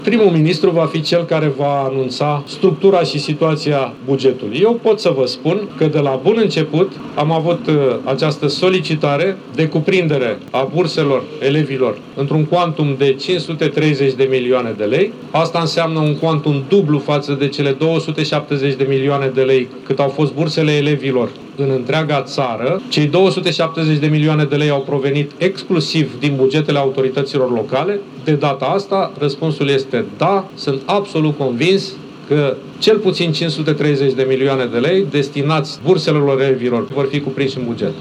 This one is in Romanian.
Primul ministru va fi cel care va anunța structura și situația bugetului. Eu pot să vă spun că de la bun început am avut această solicitare de cuprindere a burselor elevilor într-un cuantum de 530 de milioane de lei. Asta înseamnă un cuantum dublu față de cele 270 de milioane de lei cât au fost bursele elevilor în întreaga țară. Cei 270 de milioane de lei au provenit exclusiv din bugetele autorităților locale. De data asta, răspunsul este da, sunt absolut convins că cel puțin 530 de milioane de lei destinați burselor elevilor vor fi cuprinși în buget.